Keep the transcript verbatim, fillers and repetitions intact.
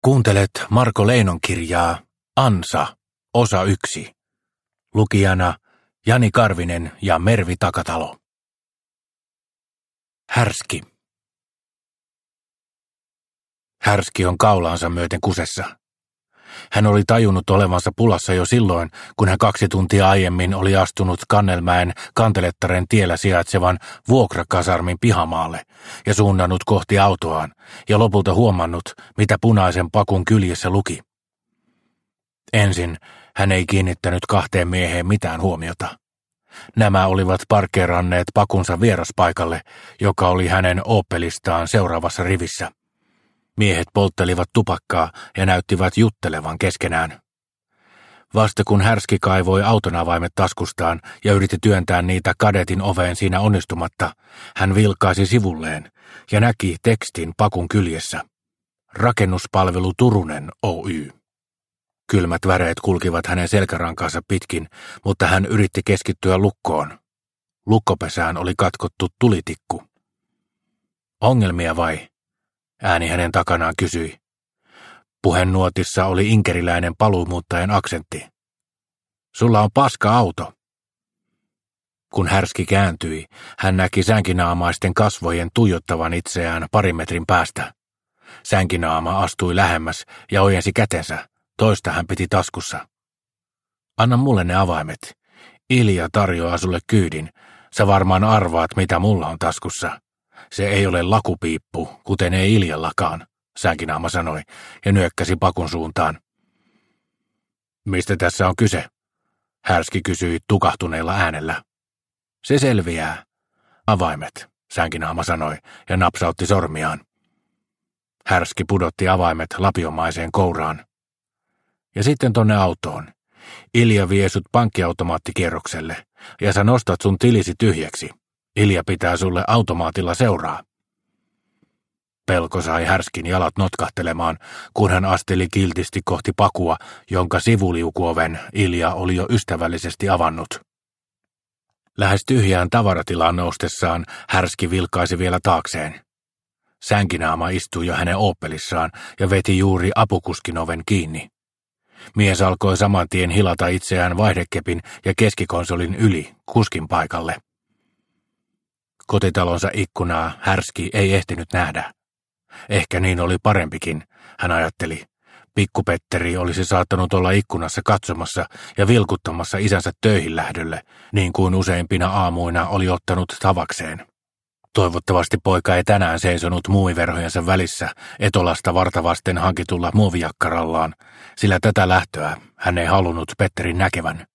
Kuuntelet Marko Leinon kirjaa Ansa, osa yksi. Lukijana Jani Karvinen ja Mervi Takatalo. Härski. Härski on kaulaansa myöten kusessa. Hän oli tajunnut olevansa pulassa jo silloin, kun hän kaksi tuntia aiemmin oli astunut Kannelmäen Kantelettaren tiellä sijaitsevan vuokrakasarmin pihamaalle ja suunnannut kohti autoaan ja lopulta huomannut, mitä punaisen pakun kyljessä luki. Ensin hän ei kiinnittänyt kahteen mieheen mitään huomiota. Nämä olivat parkkeeranneet pakunsa vieraspaikalle, joka oli hänen Opelistaan seuraavassa rivissä. Miehet polttelivat tupakkaa ja näyttivät juttelevan keskenään. Vasta kun Härski kaivoi auton avaimet taskustaan ja yritti työntää niitä kadetin oveen siinä onnistumatta, hän vilkaisi sivulleen ja näki tekstin pakun kyljessä. Rakennuspalvelu Turunen Oy. Kylmät väreet kulkivat hänen selkärankaansa pitkin, mutta hän yritti keskittyä lukkoon. Lukkopesään oli katkottu tulitikku. Ongelmia vai? Ääni hänen takanaan kysyi. Puhenuotissa oli inkeriläinen paluumuuttajan aksentti. Sulla on paska auto. Kun Härski kääntyi, hän näki sänkinaamaisten kasvojen tuijottavan itseään parin metrin päästä. Sänkinaama astui lähemmäs ja ojensi kätensä. Toista hän piti taskussa. Anna mulle ne avaimet. Ilja tarjoaa sulle kyydin. Sä varmaan arvaat, mitä mulla on taskussa. Se ei ole lakupiippu, kuten ei Iljallakaan, sänkinaama sanoi ja nyökkäsi pakun suuntaan. Mistä tässä on kyse? Härski kysyi tukahtuneella äänellä. Se selviää. Avaimet, sänkinaama sanoi ja napsautti sormiaan. Härski pudotti avaimet lapiomaiseen kouraan. Ja sitten tonne autoon. Ilja vie sut pankkiautomaattikierrokselle ja sä nostat sun tilisi tyhjäksi. Ilja pitää sulle automaatilla seuraa. Pelko sai Härskin jalat notkahtelemaan, kun hän asteli kiltisti kohti pakua, jonka sivuliukuoven Ilja oli jo ystävällisesti avannut. Lähes tyhjään tavaratilaan noustessaan Härski vilkaisi vielä taakseen. Sänkinaama istui jo hänen Opelissaan ja veti juuri apukuskin oven kiinni. Mies alkoi saman tien hilata itseään vaihdekepin ja keskikonsolin yli kuskin paikalle. Kotitalonsa ikkunaa Härski ei ehtinyt nähdä. Ehkä niin oli parempikin, hän ajatteli. Pikku-Petteri olisi saattanut olla ikkunassa katsomassa ja vilkuttamassa isänsä töihin lähdölle, niin kuin useimpina aamuina oli ottanut tavakseen. Toivottavasti poika ei tänään seisonut muumiverhojensa välissä etolasta vartavasten hankitulla muovijakkarallaan, sillä tätä lähtöä hän ei halunnut Petterin näkevän.